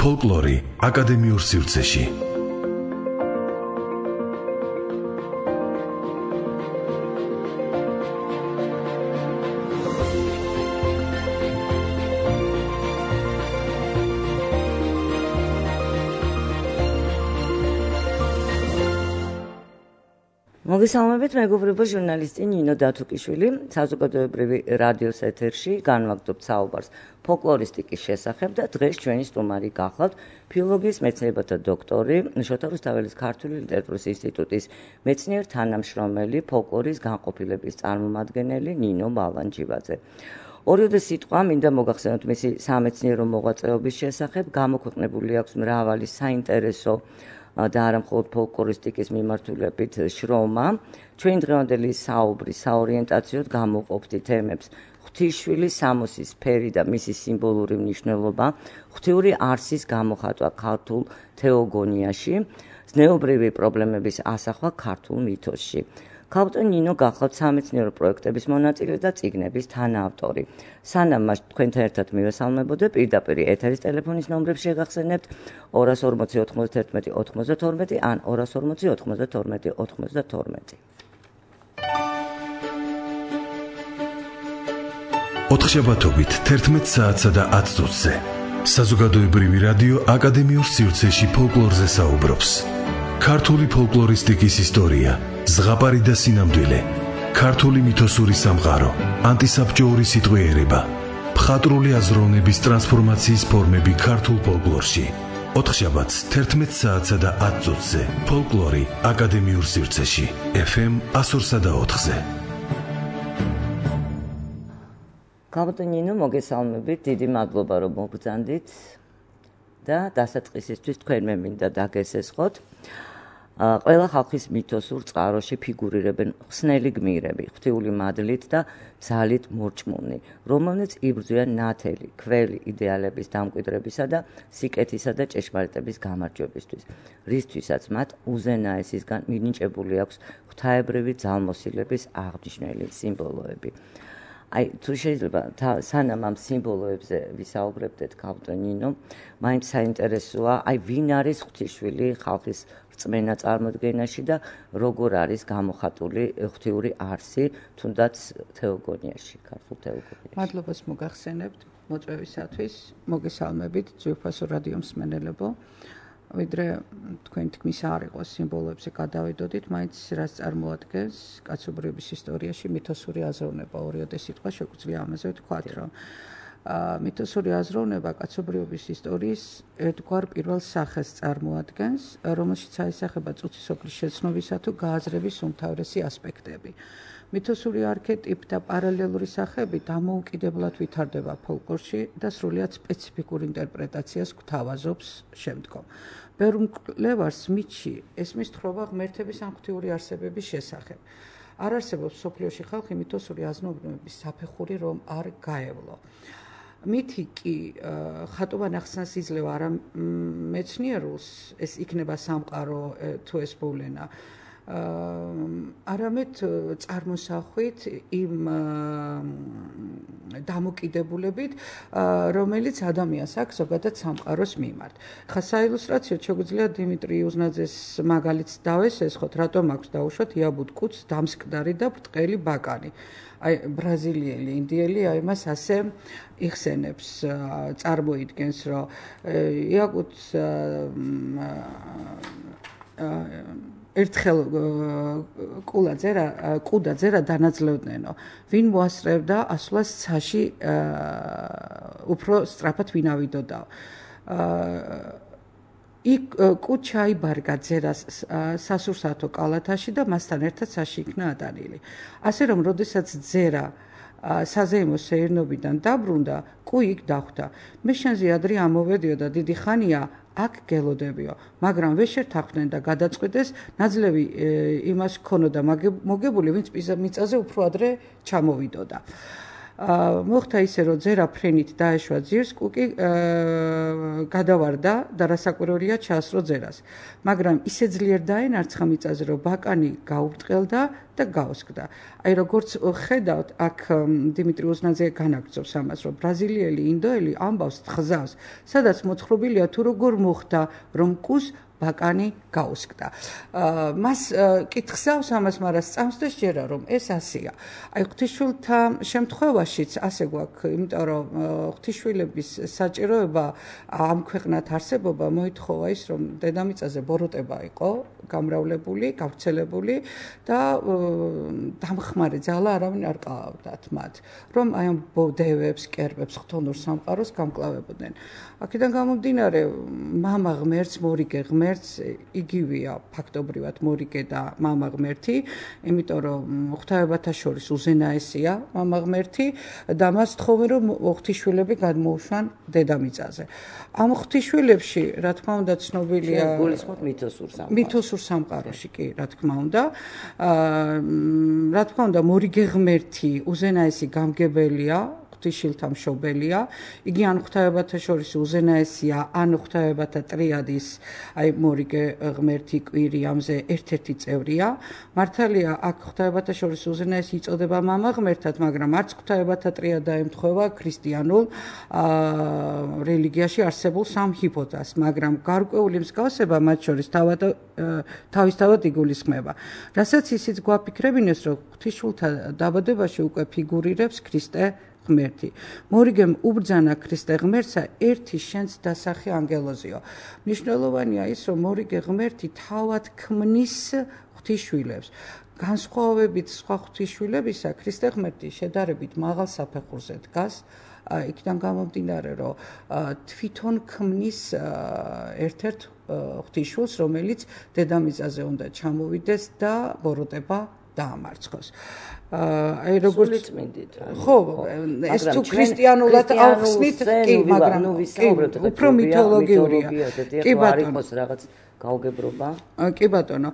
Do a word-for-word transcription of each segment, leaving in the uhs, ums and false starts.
ფოლკლორი აკადემიურ სივრცეში. მოგესალმებით, მეგობრებო, ჟურნალისტი ნინო დათუკიშვილი, საზოგადოებრივი რადიოს ეთერში განვაგრძობთ საუბარს ფოლკლორისტიკის შესახებ და დღეს ჩვენი სტუმარი გახლავთ ფილოლოგიის მეცნიერებათა დოქტორი, შოთა რუსთაველის ქართული ლიტერატურის ინსტიტუტის მეცნიერ თანამშრომელი, ფოლკლორის განყოფილების წარმომადგენელი ნინო ბალანჯიბაძე. ორიოდე სიტყვა მინდა მოგახსენოთ მისი სამეცნიერო მოღვაწეობის შესახებ, გამოქვეყნებული აქვს მრავალი საინტერესო და არა მხოლოდ ფოლკლორისტიკის მიმართულებით შრომა. ჩვენ დღევანდელი საუბრის საორიენტაციოდ გამოვყოფთ თემებს: ღვთისმშვილის სამოსის ფერი და მისი სიმბოლური მნიშვნელობა, ღვთიური არსის გამოხატვა ქართულ თეოგონიაში, ზნეობრივი პრობლემების ასახვა ქართულ მითოსში. ქალბატონ ნინო გახლავთ სამეცნიერო პროექტების მონაწილე და წიგნების თანაავტორი. სანამ მას თქვენთან ერთად მივესალმებოდე, პირდაპირ ეთერის ტელეფონის ნომრებს შეგახსენებთ ორას ორმოცი ოთხმოცდაერთმეტი ოთხმოცდათორმეტი ან ორას ორმოცი ოთხმოცდათორმეტი ოთხმოცდათორმეტი. ოთხშაბათობით თერთმეტ საათსა და ათ წუთზე საზოგადოებრივი რადიო აკადემიურ სივრცეში ფოლკლორზე საუბრობს. ქართული ფოლკლორისტიკის ისტორია, ზღაპარი და სინამდვილე, ქართული მითოსური სამყარო, ანტისაბჭოური სიტყვიერება, მხატვრული აზროვნების ტრანსფორმაციის ფორმები ქართულ ფოლკლორში. ოთხშაბათს თერთმეტ საათსა და ათ წუთზე ფოლკლორი აკადემიურ სივრცეში, ეფ ემ εκατო ორსა და ოთხზე. ქალბატონ ნინო, მოგესალმებით, დიდი მადლობა რომ მოგბრძანდით და დასაწყისისთვის თქვენ მე მინდა დაგესესხოთ. ყველა ხალხის მითოსურ წყაროში ფიგურირებენ ხსნელი გმირები, ღვთიული მადლით და ძალით მორჭმუნი, რომელნიც იბრძვიან ნათელი, ქველი იდეალების დამკვიდრებისა და სიკეთისა და ჭეშმარიტების გამარჯვებისთვის, რისთვისაც მათ უზენაესისგან მინიჭებული აქვს ღვთაებრივი ძალმოსილების აღნიშნული სიმბოლოები. აი, თუ შეიძლება სანამ ამ სიმბოლოებზე ვისაუბრებდეთ, ქალბატონ ნინო, მაინც საინტერესოა, აი, ვინ არის ღვთისმშვილი ხალხის რწმენა წარმოდგენაში და როგორ არის გამოხატული ღვთიური არსი, თუნდაც თეოგონიაში, ქართულ თეოგონიაში. მადლობას მოგახსენებთ მოწვევისათვის, მოგესალმებით ძვირფასო რადიო მსმენელებო. ვიდრე თქვენ თქმის არ იყოს სიმბოლოებზე გადავიდოდით, მაინც რაც წარმოადგენს კაცობრიობის ისტორიაში მითოსური აზროვნება. ორიოდე სიტყვა შეგვიძლია ამაზე ვთქვათ, რომ მითოსური აზროვნება კაცობრიობის ისტორიის ერთგვარ პირველ სახეს წარმოადგენს, რომელშიც აისახება წუთისოფლის შეცნობისა თუ გააზრების უმთავრესი ასპექტები. მითოსური არქეტიპ და პარალელური სახები დამოუკიდებლად ვითარდება ფოლკლორში და სრულიად სპეციფიკურ ინტერპრეტაციას გვთავაზობს შემდგომ. ბევრ მკვლევარს მითში ესმის თხრობა ღმერთების ან ღვთიური არსებების შესახებ. არ არსებობს მსოფლიოში ხალხი მითოსური აზროვნების საფეხური რომ არ გაევლო. მითი კი ხატოვან ახსნას იძლევა არა მეცნიერულს, ეს იქნება სამყარო თუ ეს მოვლენა, არამედ წარმოსახვით იმ დამოკიდებულებით, რომელიც ადამიანს აქვს ზოგადად სამყაროს მიმართ. ხა საილუსტრაციოდ შეგვიძლია დიმიტრი უზნაძეს მაგალითს დავესესხოთ, რატომ აქვს დაუშვათ იაბუთ კუც დამსკდარი და ბრტყელი ბაკანი. აი, ბრაზილიელი, ინდიელი აი მას ასე იხსენებს, წარმოიდგენს, რომ იაკუტს ერთხელ კულაძე რა კუდაძე რა დანაძლევდნენო, ვინ მოასწრებდა ასვლას ცაში უფრო სწრაფად ვინავიდოდაო. იქ კუ ჩაიბარგა ძერას სასურსათო კალათაში და მასთან ერთად ცაში იქნა ატანილი. ასე რომ, როდესაც ძერა საზეიმო სეირნობიდან დაბრუნდა, კუ იქ დახვდა. მე შენზე ადრე ამოვედიო და დიდი ხანია აქ გელოდებიო, მაგრამ ვერ შეთანხმდნენ და გადაწყვიტეს, ნაძლევი იმას ქონოდა მოგებული, ვინც მიწაზე უფრო ადრე ჩამოვიდოდა. მოხდა ისე, რომ ძერა ფრენით დაეშვა ძირს, კუკი გადავარდა და რასაკვირველია ჩაასრო ძერას. მაგრამ ისე ძლიერ დაენარცხა მიწაზე, რომ ბაკანი გაუბრტყელდა და გაუსკდა. აი როგორც ხედავთ, აქ დიმიტრი უზნაძე განაგრძობს ამას, რომ ბრაზილიელი, ინდოელი ამბავს თხზავს, სადაც მოთხრობილია თუ როგორ მოხდა, რომ კუს ბაკანი გაუსკდა. მას კითხავს ამას, მაგრამ სწამს და შეერა, რომ ეს ასეა. აი ღვთისმშვილთა შემთხვევაშიც ასე გვაქვს, იმიტომ რომ ღვთისმშვილების საჭიროება ამ ქვეყნად არსებობა მოითხოვა ის, რომ დედამიწაზე ბოროტება იყო გამრავლებული, გავრცელებული და დამხმარე ძალა არავინ არ ყავდათ მათ, რომ აი ამ ბოდევებს, კერპებს, ხთონურ სამყაროს გამკლავებოდნენ. აქედან გამომდინარე, მამა ღმერთს, მორიგე ღმერთს იგივეა ფაქტობრივად მორიგე და მამა ღმერთი, იმიტომ რომ ღვთაებათა შორის უზენაესია მამა ღმერთი და მას თხოვენ რომ ღვთისმშვილები გადმოუშვან დედამიწაზე. ამ ღვთისმშვილებში, რა თქმა უნდა, ცნობილია გულისხმობ მითოსურ სამყაროში. მითოსურ სამყაროში კი, რა თქმა უნდა. რა თქმა უნდა, მორიგე ღმერთი უზენაესი გამგებელია, ღვთისმშვილთა მშობელია. იგი ან ღვთაებათა შორის უზენაესია, ან ღვთაებათა ტრიადის, აი მორიგე ღმერთი კვირიამზე ერთ-ერთი წევრია. მართალია, აქ ღვთაებათა შორის უზენაესი იწოდება მამა ღმერთად, მაგრამ არც ღვთაებათა ტრიადა ემთხვევა ქრისტიანულ რელიგიაში არსებულ სამ ჰიპოთეზას, მაგრამ გარკვეული მსგავსება მათ შორის თავისთავად იგულისხმება. რასაც ისიც გვაფიქრებინეს, რომ ღვთისმშვილთა დაბადებაში უკვე ფიგურირებს ქრისტე ღმერთი. მორიგემ უბრძანა ქრისტე ღმერთსა, ერთი შენც დასახე ანგელოზიო. მნიშვნელოვანია ის, რომ მორიგე ღმერთი თავად ქმნის ღვთისმშვილებს. განსხვავებით სხვა ღვთისმშვილებისა, ქრისტე ღმერთი შედარებით მაღალ საფეხურზე დგას. იქიდან გამომდინარე, რომ თვითონ ქმნის ერთ-ერთ ღვთისმშვილს, რომელიც დედამიწაზე უნდა ჩამოვიდეს და ბოროტება დაამარცხოს. აი როგორც წმინდით. ხო, ეს თუ ქრისტიანულად ახსნით, კი, მაგრამ უფრო მითოლოგიურია. კი ბატონო, რაღაც გაუგებრობა. კი ბატონო.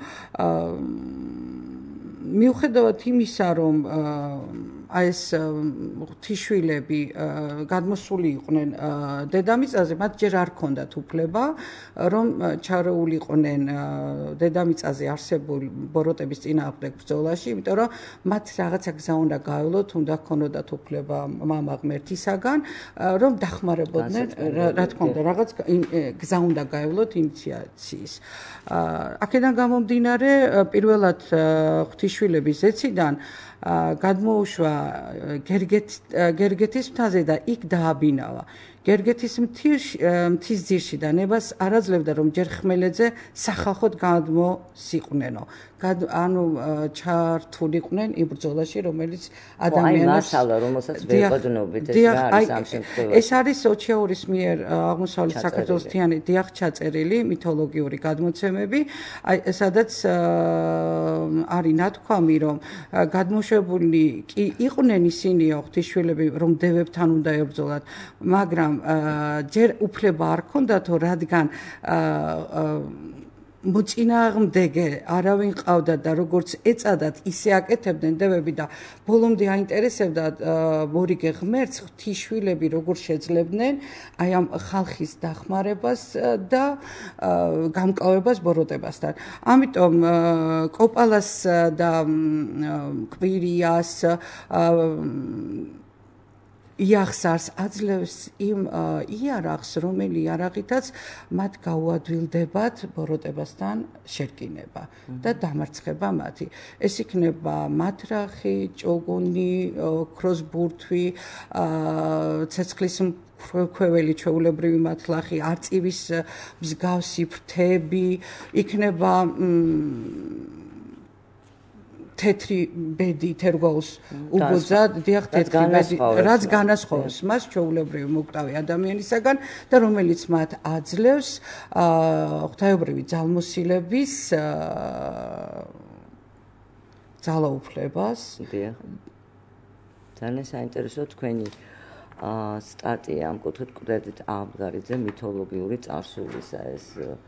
მიუხედავად იმისა, რომ აი ეს ღვთისმშვილები გადმოსული იყვნენ დედამიწაზე, მათ ჯერ არ ჰქონდათ უფლება, რომ ჩარეულიყვნენ დედამიწაზე არსებულ ბოროტების წინააღმდეგ ბრძოლაში, იმიტომ რომ მათ რაღაცა გზა უნდა გაევლოთ, უნდა ჰქონოდათ უფლება მამა ღმერთისაგან, რომ დახმარებოდნენ, რა თქმა უნდა, რაღაც გზა უნდა გაევლოთ ინიციაციის. აქედან გამომდინარე, პირველად ღვთისმშვილების ზეციდან გადმოუშვა გერგეთის მთაზე და იქ დააბინავა. გერგეთის მთის ძირში და ნებას არ აძლევდა, რომ ჯერ ხმელეთზე სახალხოდ გადმოსიყვნენო. ანუ ჩართულიყვნენ იმ ბრძოლაში, რომელიც ადამიანებს აი მასალა, რომელსაც ვეყოდნობით, ეს რა არის ამ შემთხვევაში? ეს არის ოჩეურის მიერ აღმოსავლეთ საქართველოს თიანი დიახ ჩაწერილი მითოლოგიური გადმოცემები, აი სადაც არის ნათქვამი, რომ გადმოშვებული კი იყვნენ ისინიო ღვთისმშვილები, რომ დევებთან უნდა ებრძოლათ, მაგრამ ჯერ უფლება არ ჰქონდათო, რადგან მოწინააღმდეგე არავინ ყავდა და როგორც ეწადათ, ისე აკეთებდნენ დევები და ბოლომდე აინტერესებდათ მორიგე ღმერთს ღვთისმშვილები როგორ შეძლებდნენ აი ამ ხალხის დახმარებას და გამკლავებას ბოროტებასთან. ამიტომ კოპალას და კვირიას იახსარს აძლევს იმ იარაღს, რომელი იარაღითაც მათ გაუადვილდებათ ბოროტებასთან შერკინება და დამარცხება მათი. ეს იქნება მათრახი, ჭოგუნი, ოქროს ბურთვი, ცეცხლის ქვეველი, ჩვეულებრივი მათლახი, არწივის მსგავსი ფრთები, იქნება თეთრი ბედი თერგოულს უბოძა, დიახ, თეთრი ბედი, რაც განასხვავებს მას ჩვეულებრივი მოკვდავი ადამიანისაგან და რომელიც მათ აძლევს ღვთაებრივი ძალმოსილების ძალაუფლებას. დიახ. ძალიან საინტერესო თქვენი სტატია ამ კუთხით კვდებით აბგარიძე მითოლოგიური წარსულისა ეს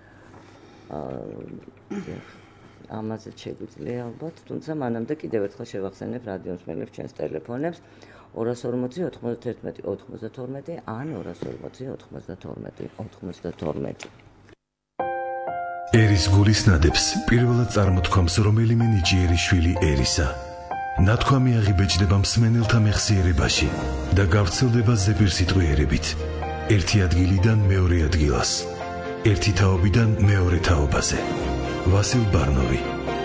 დიახ. ამაზე შეგვიძლია ალბათ, თუმცა მანამდე კიდევ ერთხელ შევახსენებ რადიო მსმენელებს ჩვენს ტელეფონებს ორას ორმოცი ოცდაერთმეტი ოცდათორმეტი ან ორას ორმოცი ოცდათორმეტი ოცდათორმეტი. ერის გულის ნადებს პირველად წარმოთქვამს რომელიმე ნიჭიერი შვილი ერისა. ნათქვამი აღიბეჭდება მსმენელთა მეხსიერებაში და გავრცელდება ზეპირსიტყვიერებით. ერთი ადგილიდან მეორე ადგილას. ერთი თაობიდან მეორე თაობაზე. ვასილ ბარნოვი.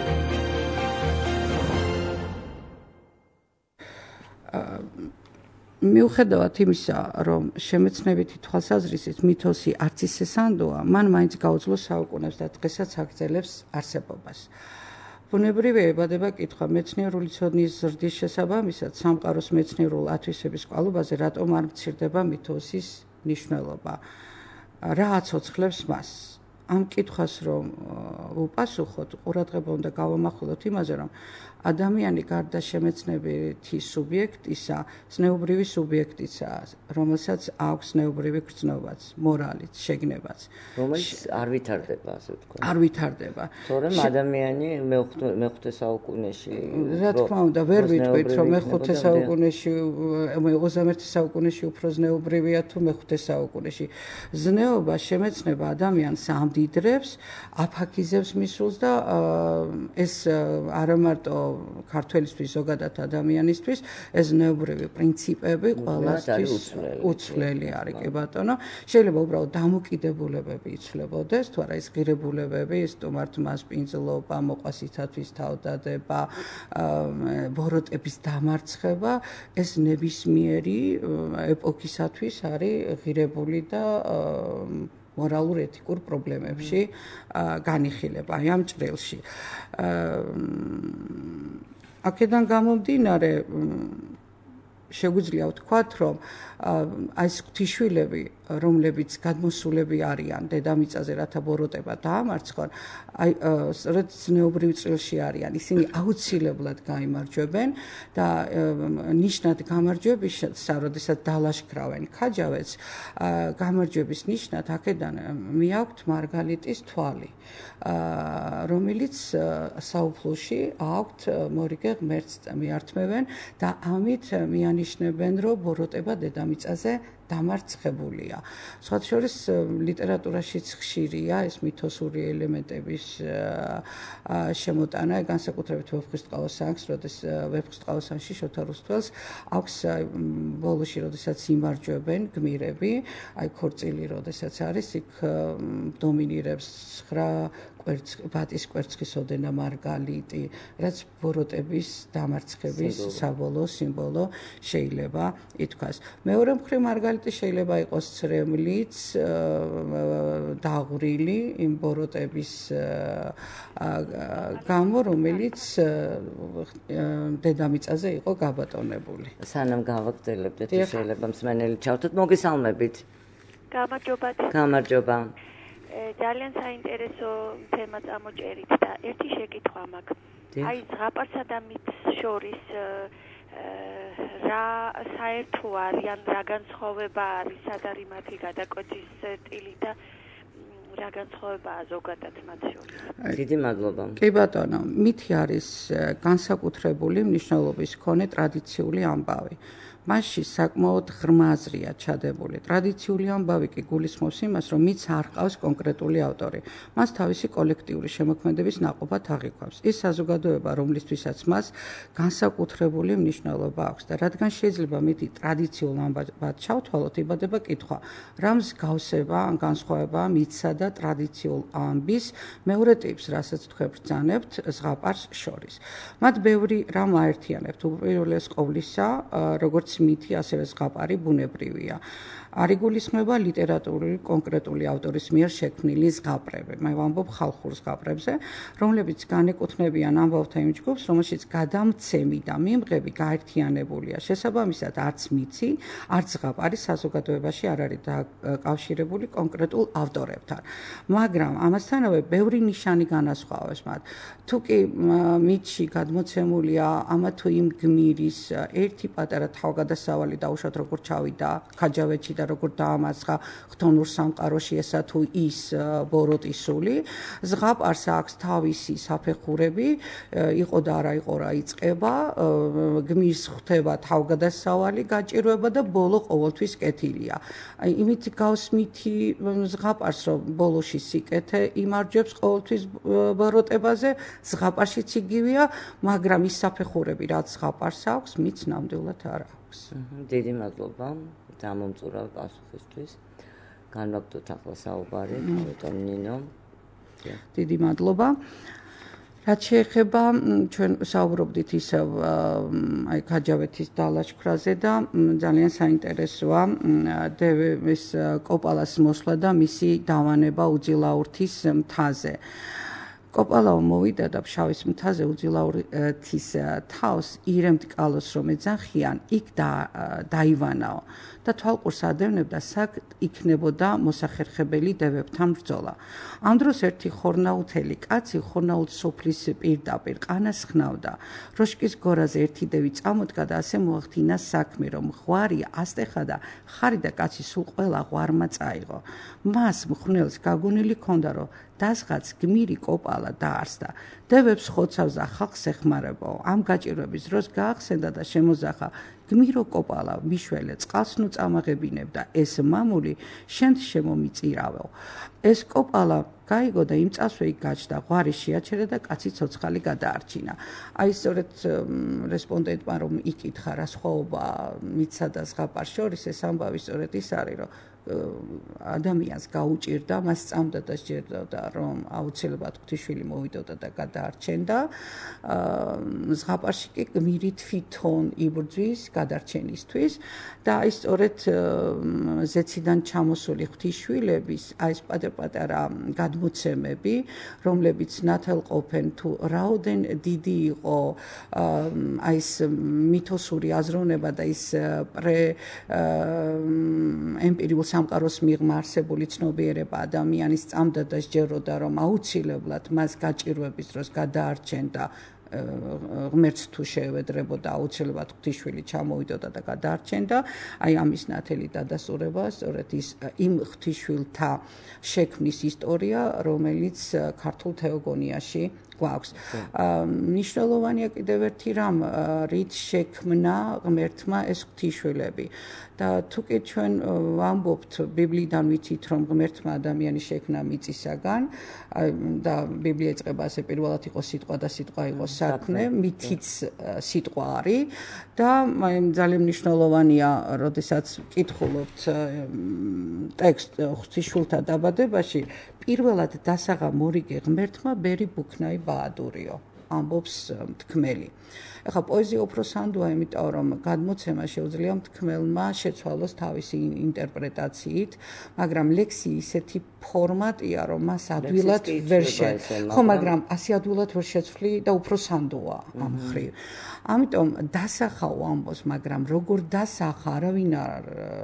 მიუხედავად იმისა, რომ შემეცნებითი თვალსაზრისით მითოსი არც ისე სანდოა, მან მაინც გაუძლო საუკუნებს და დღესაც აგრძელებს არსებობას. ბუნებრივია ებადება კითხვა მეცნიერული ცოდნის ზრდის შესაბამისად სამყაროს მეცნიერულ ათვისების კვალობაზე რატომ არ მცირდება მითოსის მნიშვნელობა. რა აცოცხლებს მას? ამ კითხვას რომ ვუპასუხოთ, ყურადღება უნდა გავამახვილოთ იმაზე, რომ ადამიანი გარდა შემეცნებითი სუბიექტისა, ზნეობრივი სუბიექტიცაა, რომელსაც აქვს ზნეობრივი გრძნობაც, მორალიც, შეგნებაც. რომელიც არ ვითარდება, ასე ვთქვათ. არ ვითარდება. თორემ ადამიანი მეხუთე საუკუნეში, რა თქმა უნდა, ვერ ვიტყვით, რომ მეხუთე საუკუნეში, ოცდამეერთე საუკუნეში უფრო ზნეობრივია თუ მეხუთე საუკუნეში. ზნეობა, შემეცნება ადამიანს ამდიდრებს, აფაქიზებს მისულს და ეს არა მარტო ქართველისთვის ზოგადად ადამიანისთვის ეს ზნეობრივი პრინციპები ყველასთვის უცვლელი არის, კი ბატონო. შეიძლება უბრალოდ დამოკიდებულებები იცვლებოდეს, თუ არა ის ღირებულებები, სტუმართმა სპინძლობა, მოყვასითათვის თავდადება, ბოროტების დამარცხება, ეს ნებისმიერი ეპოქისათვის არის ღირებული და მორალურ ეთიკურ პრობლემებში განიხილება აი ამ ჭრილში. აქედან გამომდინარე შეგვიძლია ვთქვათ, რომ აი ეს ღვთისშვილები, რომლებიც გადმოსულები არიან დედამიწაზე, რათა ბოროტება დაამარცხონ, აი სწორედ ზნეობრივ წრილში არიან. ისინი აუცილებლად გაიმარჯვებენ და ნიშნად გამარჯვებისა, როდესაც დალაშქრავენ ქაჯავებს, გამარჯვების ნიშნად აქედან მიაქვთ მარგალიტის თვალი, რომელიც საუფლოში აქვთ მორიგე ღმერთს მიართმევენ და ამით მიანიშნებენ, რომ ბოროტება დედამიწაზე დამარცხებულია. სხვა შორის ლიტერატურაშიც ხშირია ეს მითოსური ელემენტების შემოტანა, განსაკუთრებით ვეფხისტყაოს ანს, როდესაც ვეფხისტყაოს ანში შოთა რუსთველს აქვს ბოლოში, როდესაც იმარჯვებენ გმირები, აი ქორწილი როდესაც არის, იქ დომინირებს ცხრა ბატის კვერცხის ოდენა მარგალიტი, რაც ბოროტების დამარცხების საბოლოო სიმბოლო შეიძლება ითქვას. მეორე მხრივ მარგალიტი შეიძლება იყოს ცრემლიც, დაღვრილი იმ ბოროტების გამო, რომელიც დედამიწაზე იყო გაბატონებული. სანამ გავაგრძელებდეთ, შეიძლება მსმენელი ჩავთოთ, მოგესალმებით. გამარჯობა. გამარჯობა. ძალიან საინტერესო თემა წამოჭერით და ერთი შეკითხვა მაქვს. აი ზღაპარსა და მითს შორის რა საერთო არიან, რა განსხვავება არის, სად არის მათი გადაკვეთის სტილი და რა განსხვავებაა ზოგადად მათ შორის? დიდი მადლობა. კი ბატონო, მითი არის განსაკუთრებული მნიშვნელობის მქონე ტრადიციული ამბავი. მასში საკმაოდ ღრმა აზრია ჩადებული. ტრადიციული ამბავი კი გულისხმობს იმას, რომ მითს არ ჰყავს კონკრეტული ავტორი. მას თავისი კოლექტიური შემოქმედების ნაყოფად აღიქვამს. ის საზოგადოება, რომლისთვისაც მას განსაკუთრებული მნიშვნელობა აქვს და რადგან შეიძლება მითი ტრადიციულ ამბად ჩავთვალოთ, იბადება კითხვა, რა მსგავსება ან განსხვავება მითსა და ტრადიციულ ამბის მეორე ტიპს, რასაც თქვენ ბრძანებთ ზღაპარს შორის. მათ ბევრი რამ აერთიანებთ. უპირველეს ყოვლისა, როგორც მითი, ასევე ზღაპარი ბუნებრივია. არ იგულისხმება ლიტერატურული კონკრეტული ავტორის მიერ შექმნილი ზღაპრები. მე ვამბობ ხალხურ ზღაპრებზე, რომლებიც განეკუთვნებიან ამბავთა იმ ჯგუფს, რომელშიც გადამცემი და მიმღები გაერთიანებულია. შესაბამისად, არც მითი, არც ზღაპარი საზოგადოებაში არ არის დაკავშირებული კონკრეტულ ავტორებთან. მაგრამ ამასთანავე ბევრი ნიშანი განასხვავებს მათ. თუკი მითში გადმოცემულია ამა თუ იმ გმირის ერთი პატარა თავგადასავალი თავგადასავალი დაუშვათ როგორ ჩავიდა ქაჯავეთში და როგორ დაამარცხა ხთონურ სამყაროში ესა თუ ის ბოროტისული ზღაპარს აქვს თავისი საფეხურები იყო და არა იყო რა იწყება გმირს ხვდება თავგადასავალი გაჭირვება და ბოლო ყოველთვის კეთილია აი იმით გავს მითი ზღაპარს რომ ბოლოში სიკეთე იმარჯვებს ყოველთვის ბოროტებაზე ზღაპარშიც იგივეა მაგრამ ის საფეხურები რაც ზღაპარს აქვს მით ნამდვილად არ აქვს დიდი მადლობა დამომწურავ პასუხისთვის განვაგდოთ ახლა საუბარი ბატონ ნინო დიდი მადლობა რაც შეეხება ჩვენ საუბრობდით ისევ აი ქაჯავეთის დალაშქრაზე და ძალიან საინტერესოა დევეს კოპალას მოსვლა და მისი დავანება უძილაურთის მთაზე კოპალაო მოვიდა და ფშავის მთაზე უძილაურთის თავს ირემტკალოს რომ ეძახიან იქ დაივანაო და თვალყურს ადევნებდა საკ იქნებოდა მოსახერხებელი დევებთან ბრძოლა. ამ დროს ერთი ხორნაუთელი კაცი ხორნაუთ სოფლის პირდაპირ ყანას ხნავდა. როშკის გორაზე ერთი დევი წამოდგა და ასე მოახდინა საქმე რომ ღვარი ასტეხა და ხარი და კაცი სულ ყველა ღვარმა წაიღო. მას მხნელს გაგონილი ჰქონდა რომ დასღაც გმირი კოპალა დაარსდა. დევებს ხოცავს და ხალხს ეხმარებო. ამ გაჭირვების დროს გაახსენდა და შემოზახა გმირო კოპალა მიშველე წყალს ნუ წამაღებინებდა ეს მამული შენ შემომიწირავო. ეს კოპალა გაიგო და იმ წასვე იქ გაჩნდა ღვარი შეაჩერა და კაცი ცოცხალი გადაარჩინა. აი სწორედ რესპონდენტმა რომ იკითხა რა სხვაობა მიცსა და ზღაპარს შორის ეს ამბავი სწორედ ის არის რომ ადამიანს გაუჭირდა მას წამდა და სჯერდოდა რომ აუცილებლად ღვთისშვილი მოვიდოდა და გადაარჩენდა ზღაპარში კი გმირი თვითონ იბრძვის გადარჩენისთვის და აი სწორედ ზეციდან ჩამოსული ღვთისშვილების აი ეს პატარ-პატარა გადმოცემები რომლებიც ნათელყოფენ თუ რაოდენ დიდი იყო აი ეს მითოსური აზროვნება და ის პრე ემპირიულ სამყაროს მიღმა არსებული ცნობიერება ადამიანის წამდა და სჯეროდა რომ აუცილებლად მას გაჭირვების დროს გადაარჩენდა ღმერთს თუ შეევედრებოდა აუცილებლად ღვთისშვილი ჩამოვიდოდა და გადაარჩენდა აი ამის ნათელი დადასტურება სწორედ ის იმ ღვთისშვილთა შექმნის ისტორია რომელიც ქართულ თეოგონიაში გვაქვს მნიშვნელოვანია კიდევ ერთი რამ რით შექმნა ღმერთმა ეს ღვთისშვილები და თუკი ჩვენ ვამბობთ ბიბლიიდან ვიცით რომ ღმერთმა ადამიანის შექმნა მიწისაგან და ბიბლია იწყება ასე პირველად იყო სიტყვა და სიტყვა იყო საქმე მითიც სიტყვა არის და ძალიან მნიშვნელოვანია როდესაც ვკითხულობთ ტექსტ ღვთისშვილთა დაბადებაში პირველად დასაღა მორიგე ღმერთმა ბერი ბუქნაი ბაადურიო ამბობს მთქმელი. ეხლა პოეზია უფრო სანდოა, იმიტომ რომ გადმოცემა შეუძლია მთქმელმა შეცვალოს თავისი ინტერპრეტაციით, მაგრამ ლექსი ისეთი ფორმატია, რომ მას ადვილად ვერ შეცვლა. ხო, მაგრამ ასე ადვილად ვერ შეცვლი და უფრო სანდოა ამ ხრივ. ამიტომ დასახაო ამბობს, მაგრამ როგორ დასახა, არავინ არ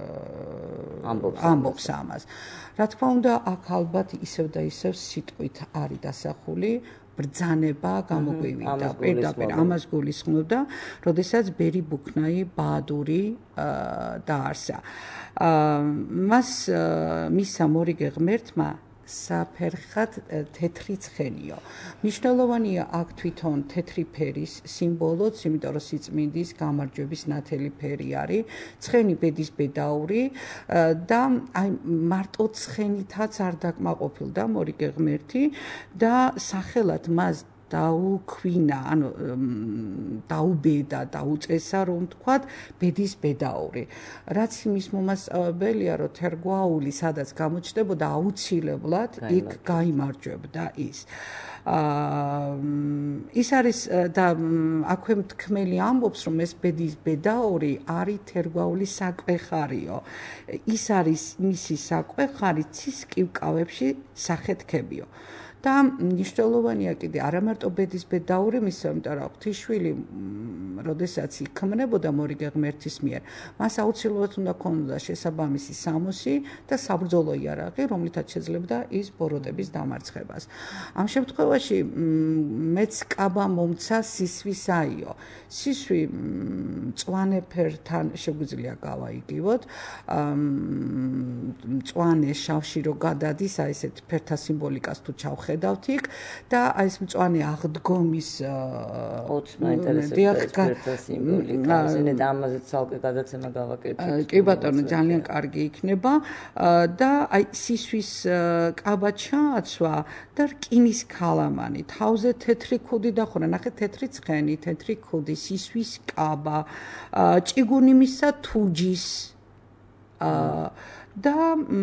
ამბობს ამას. რა თქმა უნდა, აქ ალბათ ისევ და ისევ სიტყვით არის დასახული ბრძანება გამოგვივიდა პირდაპირ ამას გულისხმობდა, როდესაც ბერი ბუქნაი ბაადური დაარსა. მას მისცა მორიგე ღმერთმა საფერხად თეთრი ცხენიო. მნიშვნელოვანია აქ თვითონ თეთრი ფერის სიმბოლოც, იმიტომ რომ სიწმინდის გამარჯვების ნათელი ფერი არის. ცხენი ბედის ბედაური და აი მარტო ცხენითაც არ დაკმაყოფილდა მორიგე ღმერთი და სახელად მას დაუქვინა, ანუ დაუბედა, დაუწესა, რომ თქვათ, ბედის ბედაური. რაც იმის მომასწავებელია, რომ თერგვაული, სადაც გამოჩნდებოდა, აუცილებლად იქ გაიმარჯვებდა ის. ის არის და აქვე მთქმელი ამბობს, რომ ეს ბედის ბედაური არის თერგვაული საკვეხარიო. ის არის მისი საკვეხარი ცის კივკავებში სახეთქებიო. და მნიშვნელოვანია კიდე არა მარტო ბედის ბედაური მისცა, იმიტომ რომ ღვთისშვილი როდესაც იქმნებოდა მორიგე ღმერთის მიერ, მას აუცილებლად უნდა ქონოდა შესაბამისი სამოსი და საბრძოლო იარაღი, რომლითაც შეძლებდა ის ბოროტების დამარცხებას. ამ შემთხვევაში მეც კაბა მომცა სისვისაიო. სისვი მწვანე ფერთან შეგვიძლია გავაიგივოთ. მწვანე შავში რო გადადის, აი ესეთ ფერთა სიმბოლიკას თუ ჩავხედავთ იქ და აი ეს მწვანე აღდგომის ოც მაინტერესებს ფერთა სიმბოლიკა, ზენით ამაზე ცალკე გადაცემა გავაკეთებთ. კი ბატონო, ძალიან კარგი იქნება და აი სისვის კაბა ჩააცვა და რკინის ქალამანი, თავზე თეთრი ქუდი დახურა, ნახეთ თეთრი ცხენი, თეთრი ქუდი, სისვის კაბა, ჭიგუნი მისცა თუჯის და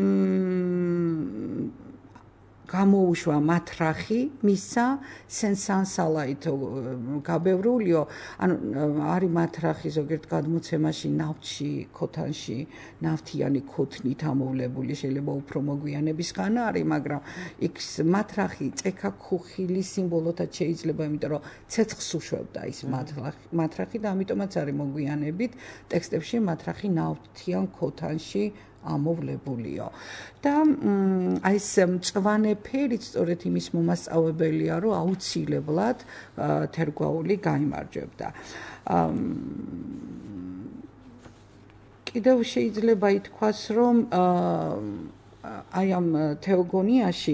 გამოუშვა მათრახი მისცა სენსანსალაითო გაბევრულიო, ანუ არის მათრახი ზოგიერთ გადმოცემაში ნავთში, ქოთანში, ნავთიანი ქოთნით ამოვლებული, შეიძლება უფრო მოგვიანების ხანა არის, მაგრამ იქ მათრახი წექა ქუხილის სიმბოლოთაც შეიძლება, იმიტომ რომ ცეცხლს უშვებდა ის მათრახი და ამიტომაც არის მოგვიანებით ტექსტებში მათრახი ნავთიან ქოთანში ამოვლებულიო. და აი ეს მწვანე ფერიც სწორედ იმის მომასწავებელია, რომ აუცილებლად თერგვაული გაიმარჯვებდა. კიდევ შეიძლება ითქვას, რომ აი ამ თეოგონიაში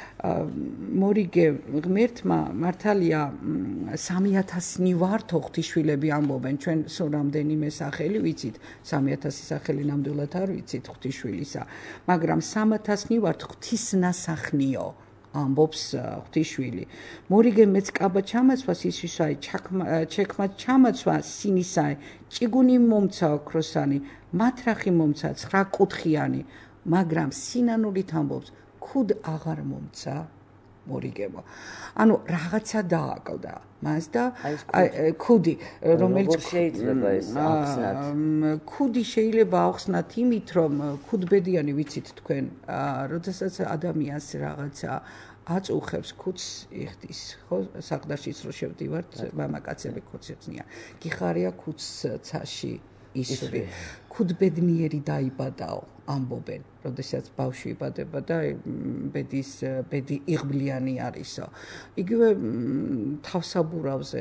მორიგე ღმერთმა მართალია სამი ათასნი ვართო ღვთისშვილები ამბობენ, ჩვენ სულ რამდენიმე სახელი ვიცით, სამი ათასი სახელი ნამდვილად არ ვიცით ღვთისშვილისა, მაგრამ სამ ათასნი ვართ ღვთისნასახნიო ამბობს ღვთისშვილი. მორიგე მეც კაბა ჩამაცვა სისვისაი, ჩექმა ჩამაცვა სინისაი, ჭიგუნი მომცა ოქროსანი, მათრახი მომცა ცხრაკუთხიანი, მაგრამ სინანულით ამბობს ქუდ აღარ მომცა მორიგებო. ანუ რაღაცა დააკლდა მას და ქუდი, რომელიც შეიძლება ეს ახსნათ. ქუდი შეიძლება ახსნათ იმით, რომ ქუდბედიანი ვიცით თქვენ, როდესაც ადამიანს რაღაცა აწუხებს ქუდს იხდის, ხო, საყდარშიც რო შევდივართ, მამაკაცები ქუდს იხსნიან. გიხარია ქუდს ცაში ისური. ქუდბედნიერი დაიბადაო, ამბობენ, როდესაც ბავშვი იბადება და ბედის ბედი იღბლიანი არისო. იგივე თავსაბურავზე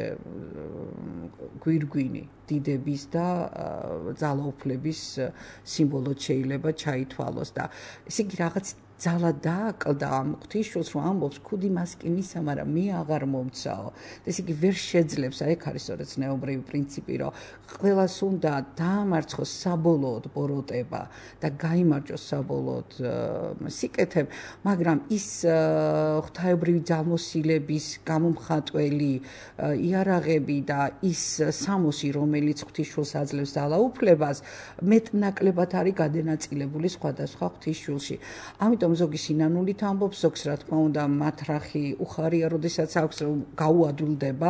გვირგვინი დიდების და ძალაუფლების სიმბოლოდ შეიძლება ჩაითვალოს და ესე იგი რაღაც ძალა დააკლდა ამ ღვთისშვილს, რომ ამბობს ქუდი მას კი მისა, მაგრამ მე აღარ მომცაო. ესე იგი ვერ შეძლებს, აი ეგ არის სწორედ ზნეობრივი პრინციპი, რომ ყველას უნდა დაამარცხოს საბოლოოდ ბოროტება და გაიმარჯვოს საბოლოოდ სიკეთებ, მაგრამ ის ღვთაებრივი ძალმოსილების გამომხატველი იარაღები და ის სამოსი, რომელიც ღვთისშვილს აძლევს ძალაუფლებას, მეტნაკლებად არის გადანაწილებული სხვადასხვა ღვთისშვილში. ამიტომ ზოგი სინანულით ამბობს, ზოგს რა თქმა უნდა მათრახი უხარია, როდესაც აქვს გაუადვილდება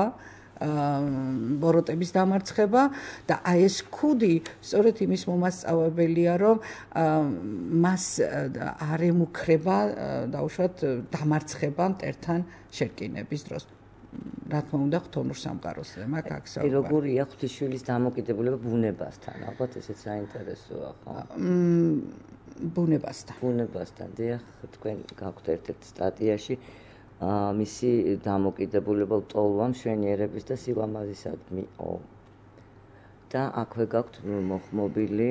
ბოროტების დამარცხება და აი ეს ქუდი სწორედ იმის მომასწავებელია, რომ მას არ ემუქრება დაუშვათ დამარცხება მტერთან შერკინების დროს. რა თქმა უნდა ხთონურ სამყაროსზე მაგ აქ საუბარი. როგორია ღვთისშვილის დამოკიდებულება ბუნებასთან? ალბათ ესეც საინტერესოა, ხო? ბუნებასთან. ბუნებასთან, დიახ, თქვენ გაქვთ ერთ-ერთ სტატიაში მისი დამოკიდებულება ლტოლვა მშვენიერების და სილამაზისადმიო. და აქვე გაქვთ მოხმობილი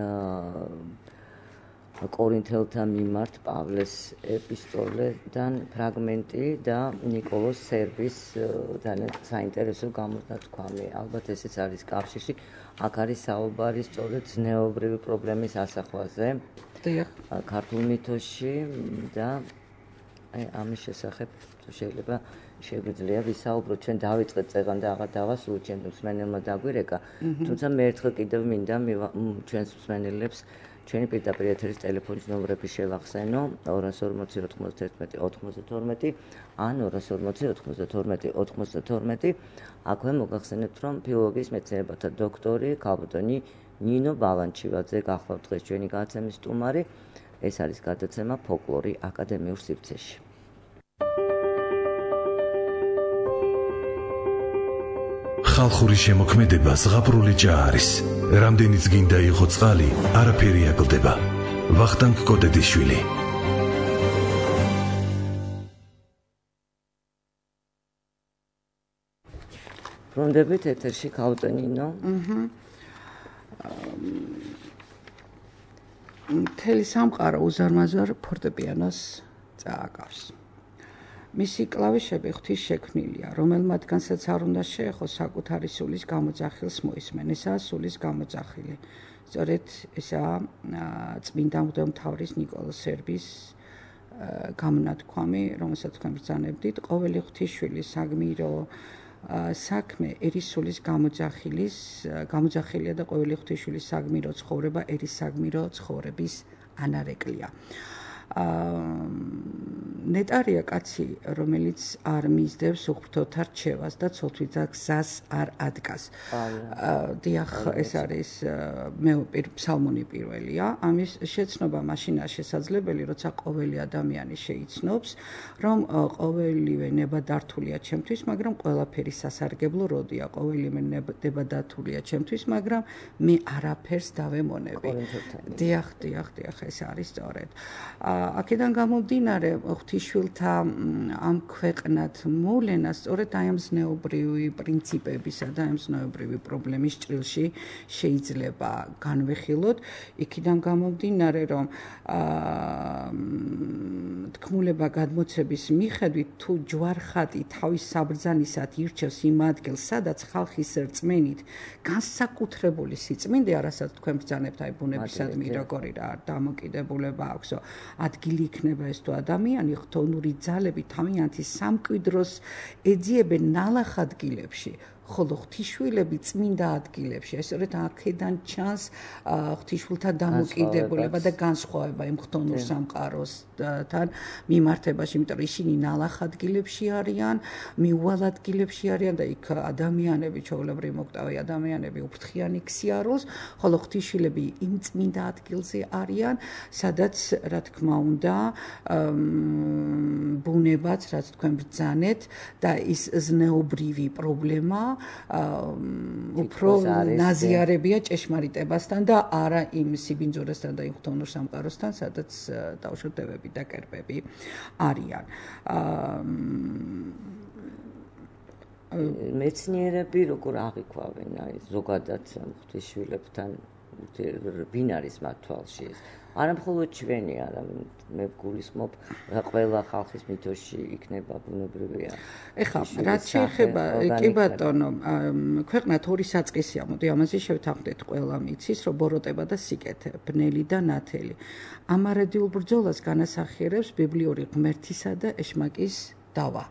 კორინთელთა მიმართ პავლეს ეპისტოლედან ფრაგმენტი და ნიკოლოზ სერბის ძალიან საინტერესო გამოსათქვამი. ალბათ ესეც არის კავშირში. აქ არის საუბარი სწორედ ზნეობრივი პრობლემის ასახვაზე ქართულ მითოში და აი ამის შესახებ შეიძლება შეგვიძლია ვისაუბროთ. ჩვენ დავიწყეთ წეგან და აღარ დავასრულეთ, ჩვენ მსმენელმა დაგვირეკა. თუმცა მე ერთხელ კიდევ მინდა ჩვენს მსმენელებს ჩვენი პირდაპირ ეთერის ტელეფონის ნომრები შევახსენო ორას ორმოცი ოთხმოცდაერთმეტი ოთხმოცდათორმეტი ან ორას ორმოცი ოთხმოცდათორმეტი ოთხმოცდათორმეტი. აქვე მოგახსენებთ, რომ ფილოლოგიის მეცნიერებათა დოქტორი ქალბატონი ნინო ბალანჩივაძე გახლავთ დღეს ჩვენი გადაცემის სტუმარი. ეს არის გადაცემა ფოლკლორი აკადემიურ სივრცეში. ხალხური შემოქმედება ზღაპრული ჭაარის. რამდენიც გინდა იყო წყალი, არაფერი აკლდება. ვახტანგ კოდედიშვილი. ბრუნდებით ეთერში გაუტენინო. აჰა. მთელი სამყარო უზარმაზარ ფორტეპიანოს წააგავს. მისი კლავიშები ღვთის შექმნილია, რომელმათგანაც არ უნდა შეეხოს საკუთარი სულის გამოძახილს მოისმენ. ესაა სულის გამოძახილი. სწორედ ესაა წმინდა მღვდელმთავრის ნიკოლოზ სერბის გამონათქვამი, რომელსაც თქვენ ბრძანებდით, ყოველი ღვთისშვილის საგმირო საქმე ერის სულის გამოძახილის გამოძახილია და ყოველი ღვთისშვილის საგმირო ცხოვრება ერის საგმირო ცხოვრების ანარეკლია. ნეტარია კაცი, რომელიც არ მისდევს უღვთოთა რჩევას და ცოლთვითა გზას არ ადგას. დიახ, ეს არის ფსალმონი პირველია. ამის შეცნობა მაშინაა შესაძლებელი, როცა ყოველი ადამიანი შეიცნობს, რომ ყოველივე ნებადართულია ჩემთვის, მაგრამ ყველაფერი სასარგებლო როდია. ყოველივე ნებადართულია ჩემთვის, მაგრამ მე არაფერს დავემონები. დიახ, დიახ, დიახ, ეს არის სწორედ. აქედან გამომდინარე ღვთისშვილთა ამ ქვეყნად მოვლენა სწორედ აი ამ ზნეობრივი პრინციპებისა და ამ ზნეობრივი პრობლემის ჭრილში შეიძლება განვეხილოთ. იქიდან გამომდინარე, რომ თქმულება გადმოცემის მიხედვით თუ ჯვარხატი თავის საბრძანისად ირჩევს იმ ადგილს, სადაც ხალხის რწმენით განსაკუთრებული სიწმინდეა, რასაც თქვენ ბრძანებთ აი ბუნებისადმი როგორი რა დამოკიდებულება აქვს. ადგილი იქნება ეს თუ ადამიანი ხთონური ძალები თავიანთი სამკვიდროს ეძიებენ ნალახ ადგილებში, ხოლო ღვთისშვილები წმინდა ადგილებში. ესწორედ აქედან ჩანს ღვთისშვილთა დამოკიდებულება და განსხვავება იმ ხთონურ სამყაროსთან მიმართებაში, იმიტომ რომ ისინი ნალახ ადგილებში არიან, მიუვალ ადგილებში არიან და იქ ადამიანები, ჩვეულებრივი მოკვდავი ადამიანები უფრთხიანი ქსიარულს, ხოლო ღვთისშვილები იმ წმინდა ადგილზე არიან, სადაც რა თქმა უნდა ბუნებაც, რაც თქვენ ბრძანეთ და ის ზნეობრივი პრობლემა უფრო ნაზიარებია ჭეშმარიტებასთან და არა იმ სიბინძურესთან და იმ ხთონურ სამყაროსთან, სადაც დაუშვებები და კერპები არიან. მეცნიერები როგორ აღიქვავენ აი ზოგადად ღვთისშვილებთან ვინ არის მათ თვალში ეს? არა მხოლოდ ჩვენი, არა მე გულისხმობ ყველა ხალხის მითოში იქნება ბუნებრივია. ეხლა რაც შეეხება კი ბატონო, ქვეყნად ორი საწყისია, მოდი ამაზე შევთანხმდეთ, ყველა მიცის, რომ ბოროტება და სიკეთე, ბნელი და ნათელი. ამარადიულ ბრძოლას განასახიერებს ბიბლიური ღმერთისა და ეშმაკის დავა.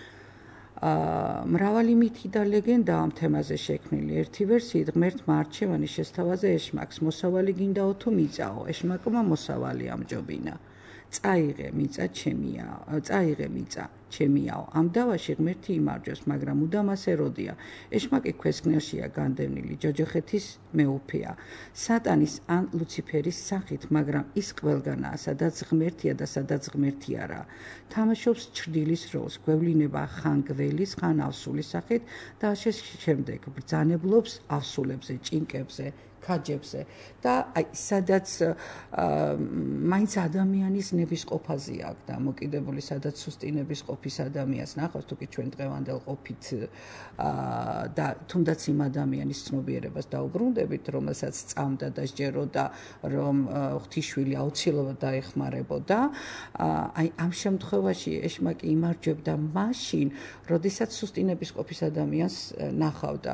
მრავალი მითი და ლეგენდა ამ თემაზე შექმნილი. ერთი ვერსიით ღმერთმა არჩევანის შესთავაზე ეშმაკს, მოსავალი გინდაო თუ მიწაო, ეშმაკმა მოსავალი ამჯობინა. წაიღე მიწა ჩემია, წაიღე მიწა ჩემიაო. ამ დავაში ღმერთი იმარჯვებს, მაგრამ უდამას ეროდია. ეშმაკი ქვესკნელშია განდევნილი, ჯოჯოხეთის მეუფეა. სატანის ან ლუციფერის სახით, მაგრამ ის ყველგანაა, სადაც ღმერთია და სადაც ღმერთი არა. თამაშობს ჩრდილის როლს, გვევლინება ხან გველის, ხან ავსულის სახით და ასე შემდეგ. ბრძანებლობს ავსულებზე, ჭინკებზე, ქაჯებზე და აი სადაც მაინც ადამიანის ნებისყოფაზე აქვს დამოკიდებული, სადაც სუსტი ნებისყოფის ადამიანს ნახავს, თუ კი ჩვენ დღევანდელ ყოფით და თუნდაც იმ ადამიანის ცნობიერებას დაუბრუნდებით, რომელსაც წამდა და სჯეროდა, რომ ღვთისშვილი აუცილებლად დაეხმარებოდა. აი ამ შემთხვევაში ეშმაკი იმარჯვებდა მაშინ, როდესაც სუსტი ნებისყოფის ადამიანს ნახავდა.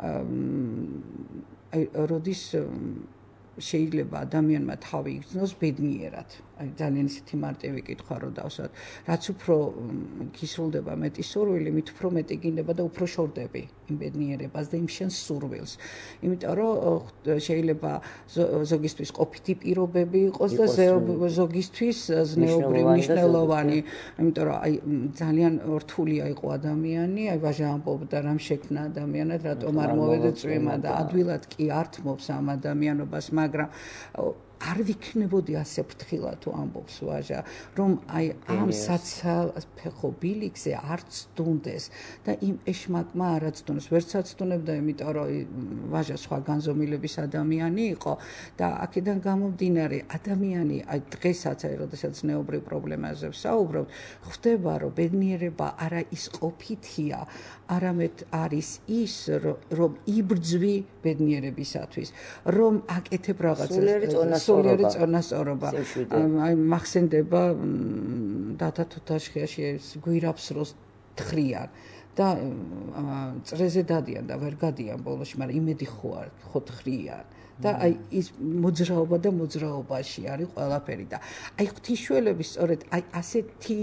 აი როდის შეიძლება ადამიანმა თავი იგრძნოს ბედნიერად. აი ძალიან ისეთი მარტივი კითხვა რო დავსვათ. რაც უფრო გისრულდება მეტი სურვილი, მით უფრო მეტი გინდება და უფრო შორდები იმ ბედნიერებას და იმ შენს სურვილს. იმიტომ რომ შეიძლება ზოგისთვის ყოფითი პირობები იყოს და ზოგისთვის ზნეობრივი მნიშვნელოვანი. იმიტომ რომ აი ძალიან რთულია იყო ადამიანი, აი ვაჟა ამბობდა რამ შექმნა ადამიანად, რატომ არ მოვედა წვიმა და ადვილად კი ართმობს ამ ადამიანობას, მაგრამ არ ვიქნებოდი ასე ფრთხილად თუ ამბობს ვაჟა, რომ აი ამ საცალფეხო ბილიქზე არ ცდუნდეს და იმ ეშმაკმა არ აცდუნოს, ვერც აცდუნებდა, იმიტომ რომ ვაჟა სხვა განზომილების ადამიანი იყო და აქედან გამომდინარე ადამიანი აი დღესაც აი როდესაც ზნეობრივ პრობლემაზე ვსაუბრობ, ხვდება რომ ბედნიერება არა ის ყოფითია, არამედ არის ის რომ იბრძვი ბედნიერებისათვის, რომ აკეთებ რაღაცას სულიერი წონასწორობა. აი მახსენდება დათა თუთაშხიაში ეს გვირაბსროს თხრიან და წრეზე დადიან და ვერ გადიან ბოლოში, მაგრამ იმედი ხო არ ხო თხრიან. და აი ის მოძრაობა და მოძრაობაში არის ყველაფერი და აი ღვთისმშობლები სწორედ აი ასეთი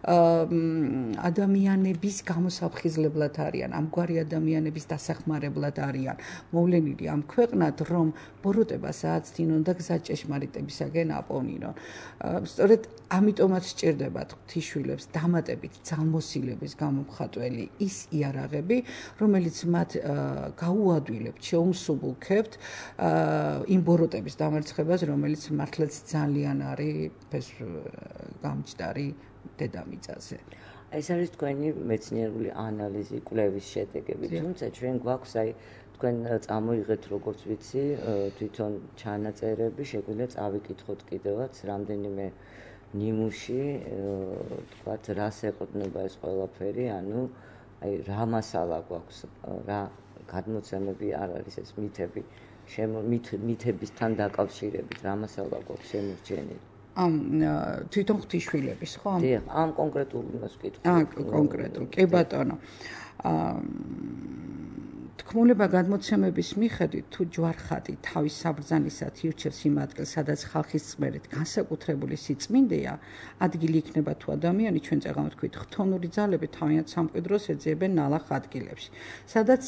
ადამიანების გამოსაფხიზლებლად არიან, ამგვარი ადამიანების დასახმარებლად არიან მოვლენილი ამ ქვეყნად, რომ ბოროტება სადაც თინონ და გზა ჭეშმარიტებისაკენ აპოვნინონ. სწორედ ამიტომაც სჭირდებათ ღვთისმშობლებს დამატებით ძალმოსილების გამომხატველი ის იარაღები, რომელიც მათ გაუადვილებთ, შეუმსუბუქებთ იმ ბოროტების დამარცხებას, რომელიც მართლაც ძალიან არის გამჭდარი დედამიწაზე. ეს არის თქვენი მეცნიერული ანალიზი, კვლევის შედეგები, თუმცა ჩვენ გვაქვს აი თქვენ წამოიღეთ როგორც ვიცი, თვითონ ჩანაწერები, შეგვიძლია წავიკითხოთ კიდევაც რამდენიმე ნიმუში, თქვათ, რას ეყრდნობა ეს ყველაფერი, ანუ აი რა მასალა გვაქვს, რა გადმოცემები არ არის ეს მითები. მითებისთან დაკავშირებით რა მასალა გვაქვს შემორჩენილი? ამ თვითონ ღვთისმშობლების, ხო? დიახ, ამ კონკრეტულ იმას ვკითხავ. აა კონკრეტულ, კი ბატონო. აა თქმულება გადმოცემების მიხედვით თუ ჯვარხატი თავის საბრძანისად ირჩევს იმ ადგილს, სადაც ხალხის წმერით განსაკუთრებული სიწმინდეა, ადგილი იქნება თუ ადამიანი, ჩვენ წეღავთ ვთქვით, ხთონური ძალები თავიანთ სამკვიდროს ეძიებენ ნალახ ადგილებში, სადაც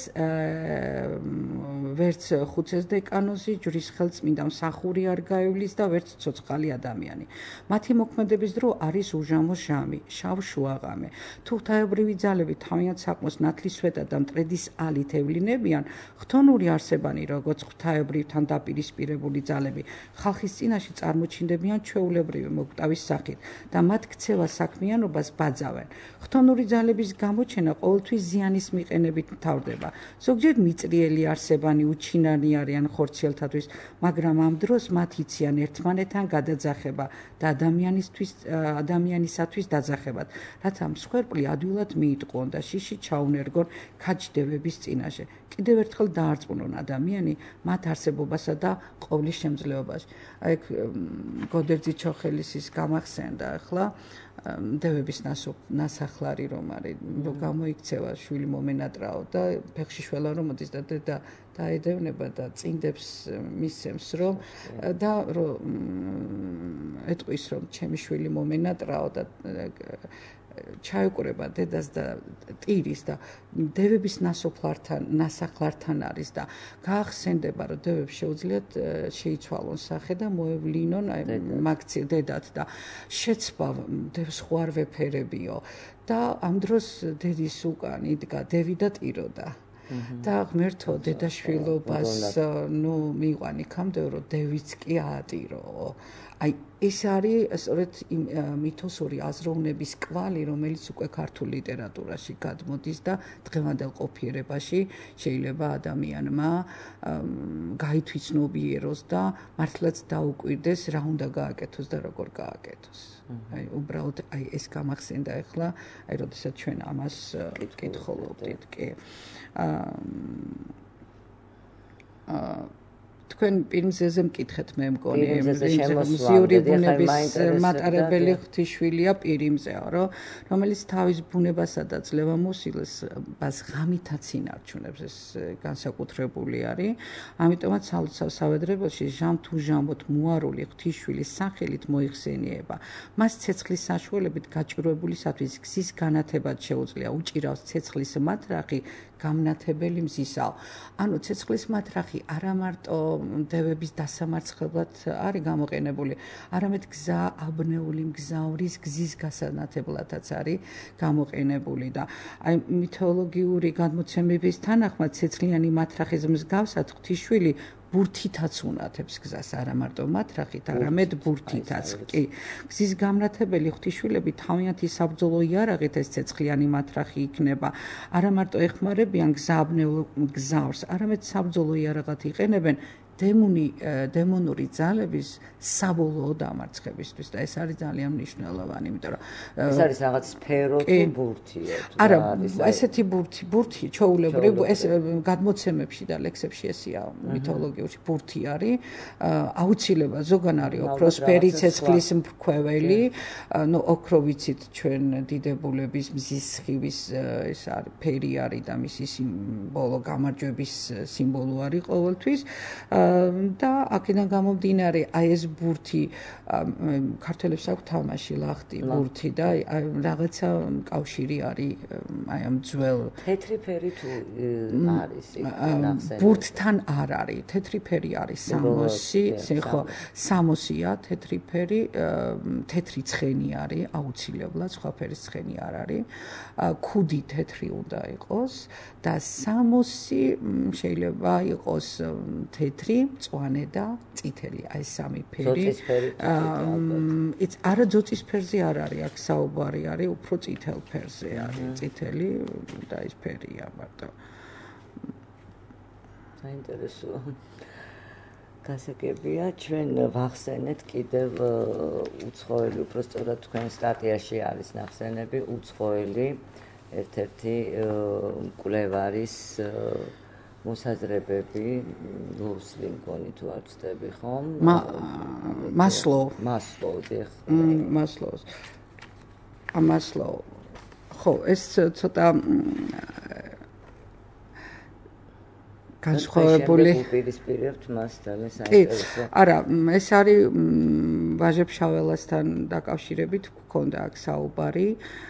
ვერც ხუცეს დეკანოზი, ჯვრის ხელწმინდა მსახური არ გაივლის და ვერც ცოცხალი ადამიანი. მათი მოქმედების დრო არის უჟამო ჟამი, შავ შუაღამე. თუ ღვთაებრივი ძალები თავიანთ საყმოს ნათლისვეტად და მტრედის ალით ევლინებიან, ხთონური არსებანი, როგორც ღვთაებრივთან დაპირისპირებული ძალები, ხალხის წინაშე წარმოჩინდებიან ჩვეულებრივი მოკვდავის სახით და მათ ქცევა საქმიანობას ბაძავენ. ხთონური ძალების გამოჩენა ყოველთვის ზიანის მიყენებით მთავრდება. ზოგჯერ მიწრიელი არსებანი უჩინარი არიან ხორციელთათვის, მაგრამ ამ დროს მათ იციან ერთმანეთთან გადაძახება და ადამიანისთვის ადამიანისათვის დაძახებად, რათა მსხვერპლი ადვილად მიიტყუონ და შიში ჩაუნერგონ ქაჯდებების წინაშე. კიდევ ერთხელ დაარწმუნონ ადამიანი მათ არსებობასა და ყოვლის შემძლეობაში. აი გოდერძი ჩოხელის ის გამახსენდა ახლა დევების ნასახლარი რომ არის, რომ გამოიქცევა შვილი მომენატრაო და ფეხში შველა რომ მოდის და დედა დაედევნება და წინდებს მისცემს რომ და რომ ეტყვის რომ ჩემი შვილი მომენატრაო და ჩაეკურება დედას და ტირის და დევების ნასოფლართან, ნასახლართან არის და გაახსენდება, რომ დევებს შეუძლიათ შეიცვალონ სახე და მოევლინონ მაგცი დედათ და შეცვა დევს ხო არ ვეფერებიო და ამ დროს დედის უკან იდგა დევი და ტიროდა. და ღმერთო დედაშვილობას ნუ მიყვან იქამდე რომ დევიც კი აატირო. აი ეს არის სწორედ მითოსური აზროვნების კვალი, რომელიც უკვე ქართულ ლიტერატურაში გადმოდის და დღევანდელ ყოფიერებაში შეიძლება ადამიანმა გაითვითნობიეროს და მართლაც დაუკვირდეს რა უნდა გააკეთოს და როგორ გააკეთოს. აი უბრალოდ აი ეს გამახსენდა ახლა, აი როდესაც ჩვენ ამას ვკითხულობდით, კი. აა თქვენ პირმზეზე მკითხეთ მე მგონი მუსიური ბუნების მატარებელი ღვთისმშობელია პირიმზეო, რომელიც თავის ბუნებასა და ძლევამოსილს ღამითაც ინარჩუნებს, ეს განსაკუთრებული არის. ამიტომაც სალოცავ სავედრებელში ჟამ თუ ჟამოთ მოარული ღვთისმშობლის სახელით მოიხსენიება. მას ცეცხლის საშუალებით გაჭირვებულისათვის გზის განათებად შეუძლია, უჭირავს ცეცხლის მატრახი გამნათებელი მზისაო. ანუ ცეცხლის მატრახი არა მარტო დევების დასამარცხებლად არის გამოყენებული, არამედ გზა აბნეული მგზავრის გზის გასანათებლადაც არის გამოყენებული და აი მითოლოგიური გადმოცემების თანახმად ცეცხლიანი მატრახის მსგავსად ღვთისმშობელი ბურთითაც უნათებს გზას, არა მარტო მატრახით, არამედ ბურთითაც. კი, გზის გამრათებელი ღვთისმშობლები თავიანთი საბრძოლო იარაღით ეს ცეცხლიანი მატრახი იქნება, არა მარტო ეხმარებიან გზაბნეულ გზავრს, არამედ საბრძოლო იარაღად იყენებენ დემონი დემონური ძალების საბოლოო დამარცხებისთვის და ეს არის ძალიან მნიშვნელოვანი, იმიტომ რომ ეს არის რაღაც სფერო თუ ბურთია თუ არა, ესეთი ბურთი, ბურთი ჩაულებრივ ეს გადმოცემებში და ლექსებში ესია მითოლოგიაში ბურთი არის, აუცილებლად ზოგან არის ოქროსფერი ცეცხლის მფქვეველი, ნუ ოქრო ვიცით ჩვენ დიდებულების მზის სხივის ეს არის ფერი არის და მისი სიმბოლო გამარჯვების სიმბოლო არის ყოველთვის და აქედან გამომდინარე აი ეს ბურთი ქართველებს აქვს თამაში ლახტი ბურთი და რაღაცა კავშირი არის აი ამ ძველ თეთრი ფერი თუ არის ნახსენები ბურთთან არ არის თეთრი ფერი არის სამოსი ხო სამოსია თეთრი ფერი თეთრი ცხენი არის აუცილებლად სხვა ფერის ცხენი არ არის ქუდი თეთრი უნდა იყოს და სამოსი შეიძლება იყოს თეთრი მწვანე და წითელი აი სამი ფერი ის არა ძოწის ფერზე არ არის აქ საუბარი არის უფრო წითელ ფერზე არის წითელი და ის ფერია მარტო საინტერესოა გასაგებია ჩვენ ვახსენეთ კიდევ უცხოელი უფრო სწორად თქვენ სტატიაში არის ნახსენები უცხოელი ერთ-ერთი მკვლევარის მოსაზრებები ლუსლი მგონი თუ არ ვცდები ხომ მასლო მასლო დიხ მასლოს ა მასლო ხო ეს ცოტა განსხვავებული პირისპირებთ მასთან ეს საინტერესო არა ეს არის ვაჟებ-შაველასთან დაკავშირებით გქონდა აქ საუბარი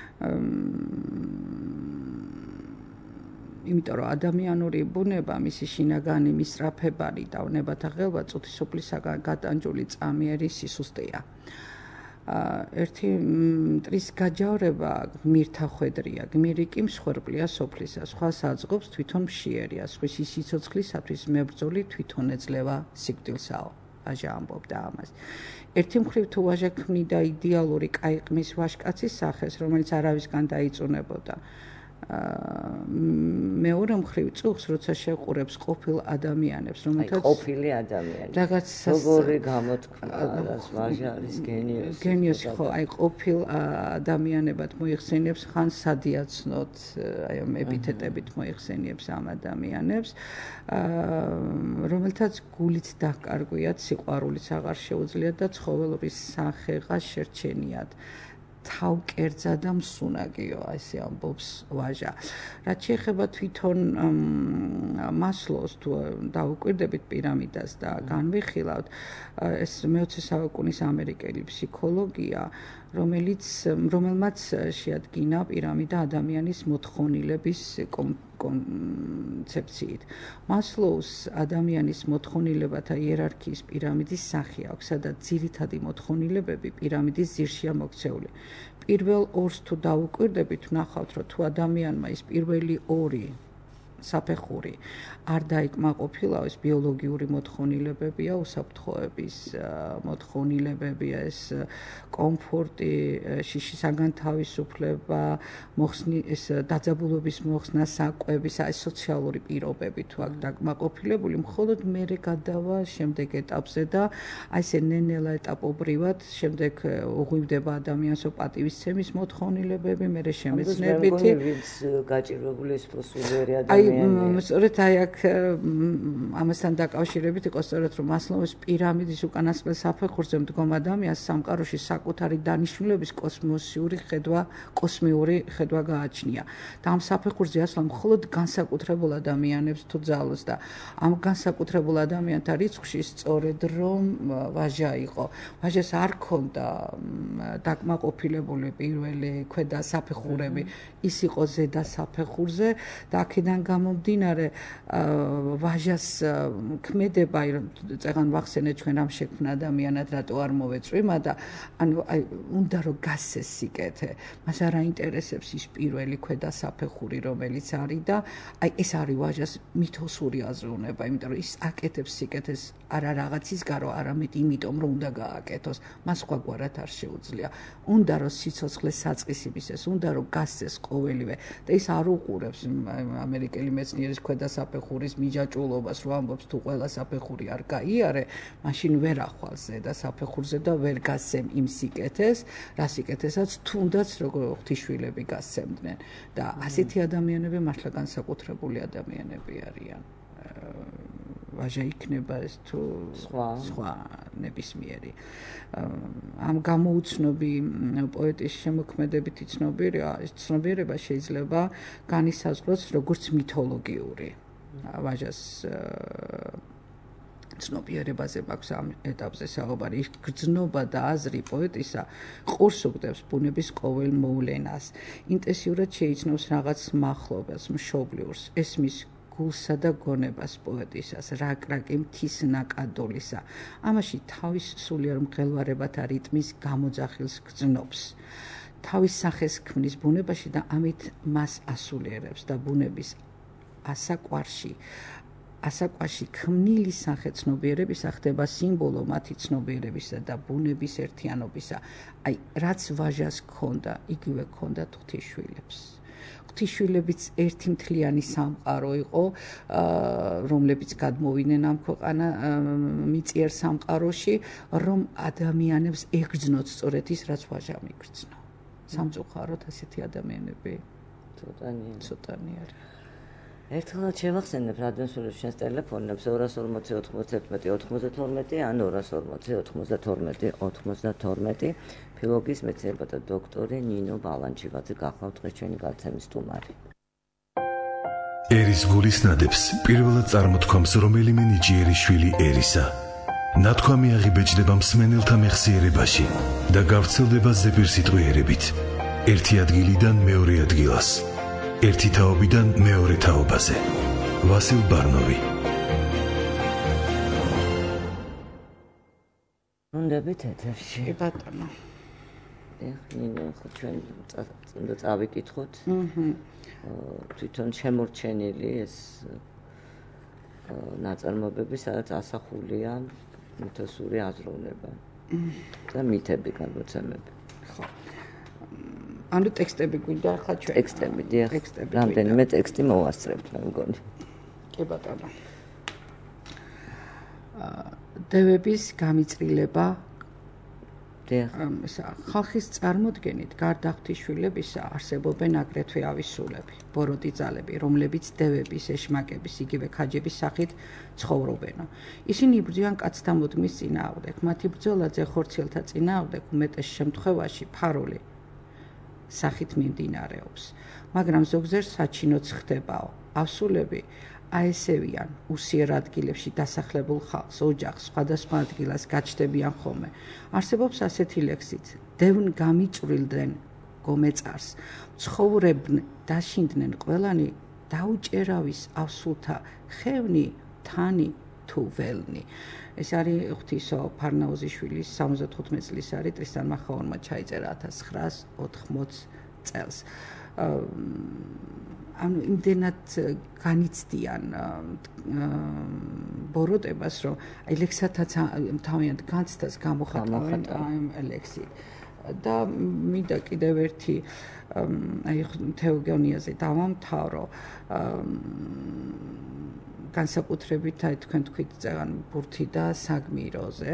იმიტომ რომ ადამიანური ბუნება, მისი შინაგანი მისწრაფებანი და უნებათა ღელვა წუთისოფლისაგან გატანჯული წამიერი სისუსტეა. ერთი მტრის გაჯავრება გმირთა ხვედრია, გმირი კი მსხვერპლია სოფლისა, სხვა საძღობს თვითონ მშიერია, სხვისი სიცოცხლისათვის მებრძოლი თვითონ ეძლევა სიკვდილსაო. ვაჟა ამბობდა ამას. ერთი მხრივ თუ ვაჟა ქმნიდა იდეალური კაიყმის ვაჟკაცის სახეს, რომელიც არავისგან დაიწუნებოდა. მეორე მხრივ წუხს როცა შეყურებს ყოფილ ადამიანებს რომელთაც ყოფილი ადამიანები რაღაც როგორი გამოთქმა რას ვაჟა არის გენიოსი გენიოსი ხო აი ყოფილ ადამიანებად მოიხსენიებს ხან სადიაცნოთ აი ამ ეპითეტებით მოიხსენიებს ამ ადამიანებს რომელთაც გულით დაკარგვიათ სიყვარულიც აღარ შეუძლიათ და ცხოველობის სახეღა შერჩენიათ თავკერძა და მსუნაგიო ესე ამბობს ვაჟა. რაც შეეხება თვითონ მასლოს თუ დაუკვირდებით პირამიდას და განვიხილავთ ეს მეოცე საუკუნის ამერიკელი ფსიქოლოგია რომელიც რომელმაც შეადგინა პირამიდა ადამიანის მოთხოვნილების კონცეფციით. მასლოუს ადამიანის მოთხოვნილებათა იერარქიის პირამიდის სახე აქვს, სადაც ძირითადი მოთხოვნილებები პირამიდის ძირშია მოქცეული. პირველ ორს თუ დაუკვირდებით, ვნახავთ, რომ თუ ადამიანმა ის პირველი ორი საფეხური არ დაიკმაყოფილა ეს ბიოლოგიური მოთხოვნილებებია, უსაფრთხოების მოთხოვნილებებია, ეს კომფორტი, შიშისაგან თავისუფლება, მოხსნი ეს დაძაბულობის მოხსნა, საკვების, აი სოციალური პირობები თუ აქ დაკმაყოფილებული, მხოლოდ მერე გადავა შემდეგ ეტაპზე და აი ესე ნენელა ეტაპობრივად შემდეგ უღვივდება ადამიანს პატივისცემის მოთხოვნილებები, მერე შემეცნებითი გაჭირვებული ეს პროსულიერი ადამიანი სწორედ აი აქ ამასთან დაკავშირებით იყო სწორედ რომ მასლოვის პირამიდის უკანასკნელ საფეხურზე მდგომ ადამიანს სამყაროში საკუთარი დანიშნულების კოსმოსიური ხედვა, კოსმიური ხედვა გააჩნია. და ამ საფეხურზე ასვლა მხოლოდ განსაკუთრებულ ადამიანებს თუ ძალოს და ამ განსაკუთრებულ ადამიანთა რიცხვში სწორედ რომ ვაჟა იყო. ვაჟას არ ქონდა დაკმაყოფილებული პირველი ქვედა საფეხურები, ის იყო ზედა საფეხურზე და აქედან გამომდინარე ვაჟას ქმედება, წეგან ვახსენე ჩვენ ამ შექმნა ადამიანად რატო არ მოვეწვიმა და ანუ აი უნდა რომ გასცეს სიკეთე. მას არ აინტერესებს ის პირველი ქვედა საფეხური რომელიც არის და აი ეს არის ვაჟას მითოსური აზროვნება, იმიტომ რომ ის აკეთებს სიკეთეს არა რაღაცის გარო, არამედ იმიტომ რომ უნდა გააკეთოს. მას სხვაგვარად არ შეუძლია. უნდა რომ სიცოცხლე საწყისი მისცეს, უნდა რომ გასცეს ყოველივე და ის არ უყურებს ამერიკელი მეცნიერის ქვედა საფეხურის მიჯაჭვულობას, რომ ამბობს თუ ყველა საფეხური არ გაიარე, მაშინ ვერ ახვალს ზედა საფეხურზე და ვერ გასცემ იმ სიკეთეს, რა სიკეთესაც თუნდაც როგორ ღვთისშვილები გასცემდნენ და ასეთი ადამიანები მართლა განსაკუთრებული ადამიანები არიან. ვაჟა იქნება ეს თუ სხვა სხვა ნებისმიერი. ამ გამოუცნობი პოეტის შემოქმედებითი ცნობიერება, ეს ცნობიერება შეიძლება განისაზღვროს როგორც მითოლოგიური. ვაჟას ცნობიერებაზე მაქვს ამ ეტაპზე საუბარი. ის გრძნობა და აზრი პოეტისა ყურს უგდებს ბუნების ყოველ მოვლენას. ინტენსიურად შეიცნობს რაღაც მახლობელს, მშობლიურს, ესმის გულსა და გონებას პოეტისას, რაკრაკი მთის ნაკადულისა. ამაში თავის სულიერ მღელვარებათა რიტმის გამოძახილს გრძნობს. თავის სახეს ქმნის ბუნებაში და ამით მას ასულიერებს და ბუნების ასაყვარში ასაყვარში ქმნილი სახე ცნობიერებისა ხდება სიმბოლო მათი ცნობიერებისა და ბუნების ერთიანობისა. აი, რაც ვაჟას ქონდა, იგივე ქონდათ ღვთისშვილებს. ღვთისშვილებიც ერთი მთლიანი სამყარო იყო, რომლებიც გადმოვიდნენ ამ ქვეყანა მიწიერ სამყაროში, რომ ადამიანებს ეგრძნოთ სწორედ ის, რაც ვაჟამ იგრძნო. სამწუხაროდ ასეთი ადამიანები ცოტანია. ცოტანია. ერთხელაც შევახსენებ რადიოსურს შენს ტელეფონებს ორას ორმოცი ოთხმოცდაერთმეტი ოცდათორმეტი ან ორას ორმოცი ოთხმოცდათორმეტი ოცდათორმეტი. ფილოლოგიის მეცნიერებათა დოქტორი ნინო ბალანჩივაძე გახლავთ დღეს ჩვენი გადაცემის სტუმარი. ერის გულისნადებს პირველად წარმოთქვამს რომელიმე ნიჭიერი შვილი ერისა. ნათქვამი აღიბეჭდება მსმენელთა მეხსიერებაში და გავრცელდება ზეპირსიტყვიერებით. ერთი ადგილიდან მეორე ადგილას. ერთი თაობიდან მეორე თაობაზე. ვასილ ბარნოვი. უნდებით ეთერში. კი ბატონო. ეხ, ნინო, ხო ჩვენ უნდა წავიკითხოთ. აჰა. თვითონ შემორჩენილი ეს ნაწარმოებები, სადაც ასახულია მითოსური აზროვნება და მითები გამოცემები. ხო. ანუ ტექსტები გვინდა ახლა ჩვენ. ტექსტები, დიახ. რამდენიმე ტექსტი მოვასწრებთ, მე მგონი. კი ბატონო. დევების გამიწრილება დიახ. ხალხის წარმოდგენით გარდა ღვთისშვილებისა არსებობენ აგრეთვე ავისულები, ბოროტი ძალები, რომლებიც დევების, ეშმაკების, იგივე ქაჯების სახით ცხოვრობენ. ისინი იბრძვიან კაცთა მოდმის წინააღმდეგ, მათი ბრძოლა ძეხორციელთა წინააღმდეგ უმეტეს შემთხვევაში ფარული სახით მიმდინარეობს, მაგრამ ზოგჯერ საჩინოც ხდებაო. ავსულები აესევიან უსიერ ადგილებში დასახლებულ ხალხს, ოჯახს, სხვადასხვა ადგილას გაჩნდებიან ხოლმე. არსებობს ასეთი ლექსიც: დევნ გამიწვრილდნენ გომეწარს, ცხოვრებნ დაშინდნენ ყველანი, დაუჭერავის ავსულთა ხევნი, თანი თუ ველნი. ეს არის ღვთისო ფარნაოზიშვილის სამოცდათხუთმეტი წლის არის ტრისტან მახაონმა ჩაიწერა ათას ცხრაას ოთხმოცი წელს. ანუ იმდენად განიცდიან ბოროტებას, რომ აი ლექსათაც თავიანთ განცდას გამოხატავენ ამ ლექსით. და მინდა კიდევ ერთი აი თეოგონიაზე დავამთავრო. განსაკუთრებით აი თქვენ თქვით წეგან ბურთი და საგმიროზე.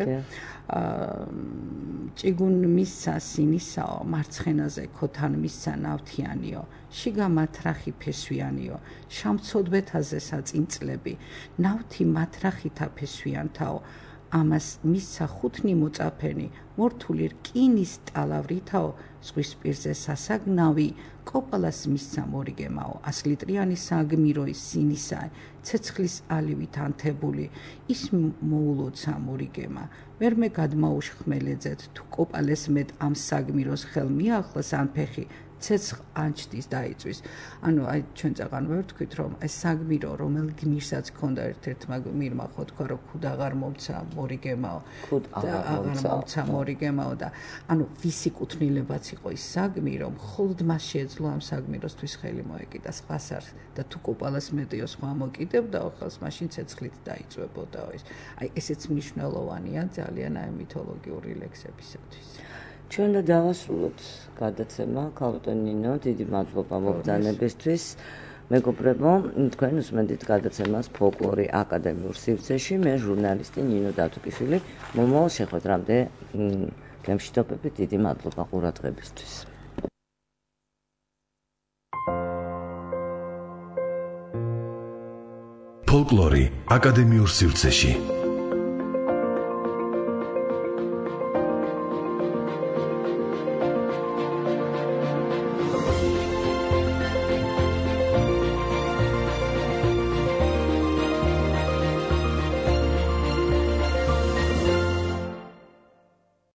ჭიგუნ მისცა სინისაო, მარცხენაზე ქოთან მისცა ნავთიანიო, შიგა მათრახი ფესვიანიო, შამცოდვეთაზე საწინწლები, ნავთი მათრახითა ფესვიანთაო, ამას მისცა ხუთნი მოწაფენი, მორთული რკინის ტალავრითაო, ზღვის პირზე სასაგნავი, კოპალას მისცა მორიგემაო, ასლიტრიანი საგმიროის სინისაი, ცეცხლის ალივით ანთებული, ის მოულოცა მორიგემა. ვერმე გადმაუშხმელეძეთ, თუ კოპალეს მეტ ამ საგმიროს ხელ მიახლოს ან ფეხი, ცეცხლ ანჩდის დაიწვის. ანუ აი ჩვენ წაღან ვერთქვით რომ ეს საგმირო რომელ გმირსაც ქონდა ერთ-ერთმა გმირმა ხო თქვა რომ ქუდ აღარ მომცა მორიგემაო და აღარ მომცა მორიგემაო და ანუ ვისი კუთვნილებაც იყო ის საგმირო მხოლოდ მას შეეძლო ამ საგმიროსთვის ხელი მოეკიდა სხვას არ და თუ კოპალას მეტიო სხვა მოკიდებდაო ხელს მაშინ ცეცხლით დაიწვებოდაო ეს აი ესეც მნიშვნელოვანია ძალიან აი მითოლოგიური ლექსებისათვის ჩვენ და დავასრულოთ გადაცემა ქალბატონ ნინო დიდი მადლობა მობრძანებისთვის მეგობრებო თქვენ უსმენთ გადაცემას ფოლკლორი აკადემიურ სივრცეში მე ჟურნალისტი ნინო დათუკიშვილი მომავალ შეხვედრამდე გემშვიდობებით დიდი მადლობა ყურადღებისთვის ფოლკლორი აკადემიურ სივრცეში